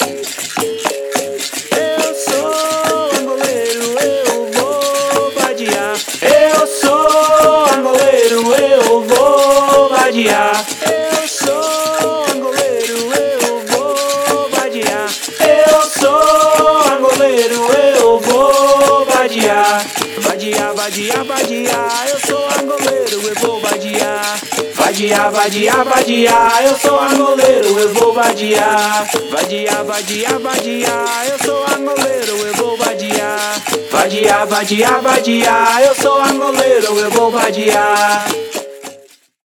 Eu sou angoleiro, eu vou vadiar. Eu sou angoleiro, eu vou vadiar. Eu sou angoleiro, eu vou vadiar. Eu sou angoleiro, eu vou vadiar. Vadiar, vadiar, vadiar. Eu sou angoleiro, eu vou vadiar. Vadiar, vadiar, vadiar. Eu sou angoleiro, eu vou vadiar. Vadiar, vadiar, vadiar. Eu sou angoleiro, eu vou vadiar. Vadiar, vadiar, vadiar. Eu sou angoleiro, eu vou vadiar.